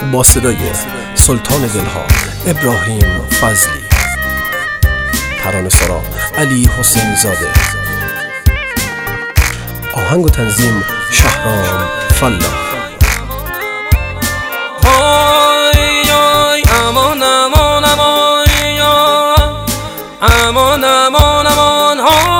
با صدای سلطان دلها ابراهیم فضلی، ترانه‌سرا علی حسین زاده، آهنگ و تنظیم شهرام فلاح. امان امان امان امان امان امان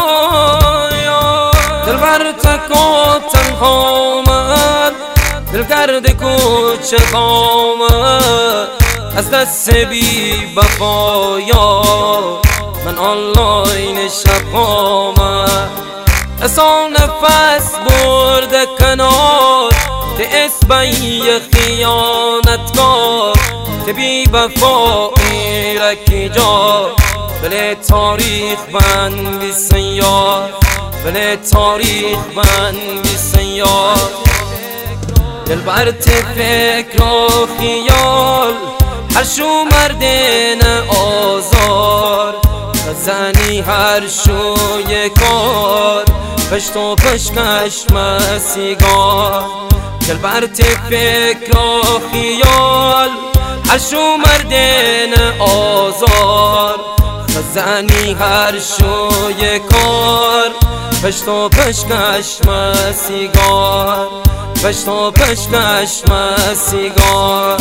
دلبر تک و تنها من، دلگرد کوچه قامت از دست بی وفایا من آنلاین شب قامت. اصلا نفس برده کنار ته اسبی خیانتگار که بی وفایی رکی جا بله تاریخ بنویسن یار، بله تاریخ بنویسن یار. دلبر فکر و خیال هر شو مردن آزار، زنی هر شوی کار پشت و پشکش مسیگار. دلبر فکر و خیال هر شو مردن آزار، زنی هر شوی کار پشت و پشکش مسیگار، پشت و پشکش مسیگار.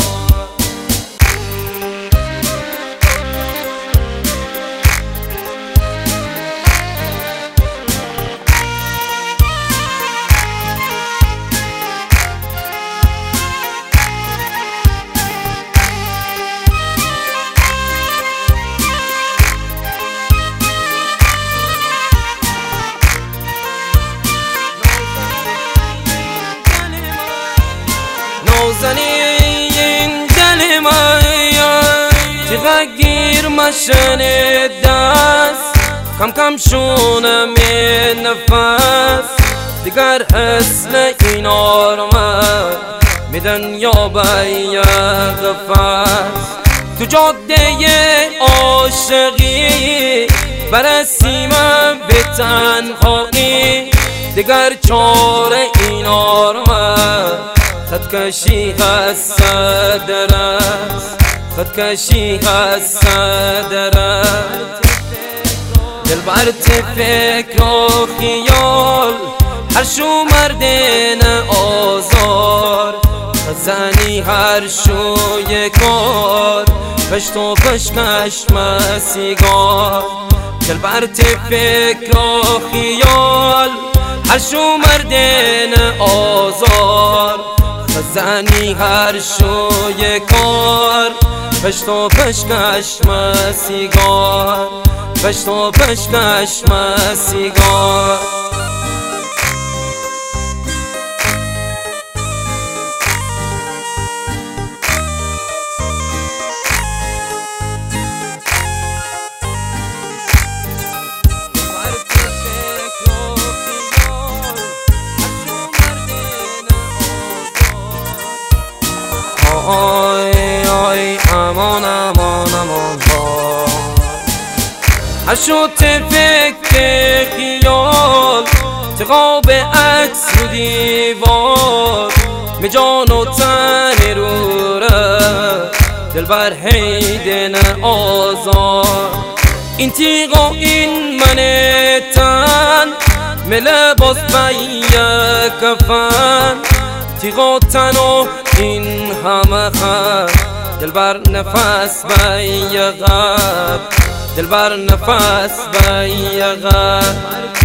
نازنین دل من تغییر مشن دست، کم کم شونم نفس دیگر اصل این آرمد میدن یا بیق قفص. تو جاده عاشقی برسیمم به تنهایی دیگر چاره این آرمد. خودکشی از صدر است، خودکشی از صدر است. دلبر فکر و خیال هر شو مردن آزار، زنی هر شوی کار پشت و پشکش مسیگار. دلبر فکر و خیال هر شو مردن آزار، زنی هر شوی کار پشت و پشکش مسیگار، پشت و پشکش مسیگار. آی آی امان امان امان اشو فکر خیال تقاب عکس رو دیوار می جان و تن رو ره دلبر حیدن آزار. این تیغ و این من تن می لباس بی کفن، تیغ و تن و این همه خط دلبر نفس بی غب، دلبر نفس بی غب.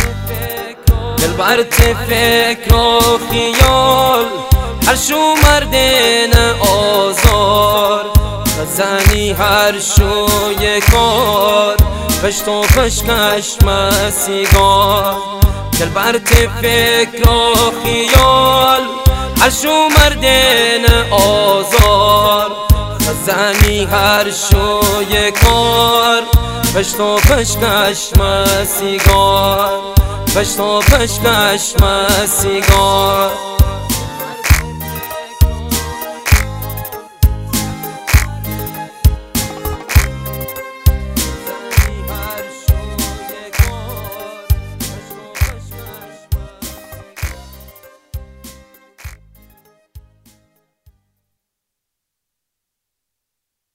دلبر فکر و خیال هر شو مردن آزار، زنی هر شوی کار پشت و پشکش مسیگار. دلبر فکر و خیال هر شو مردن آزار، زنی هر شوی کار پشت و پشکش مسیگار، پشت و پشکش مسیگار.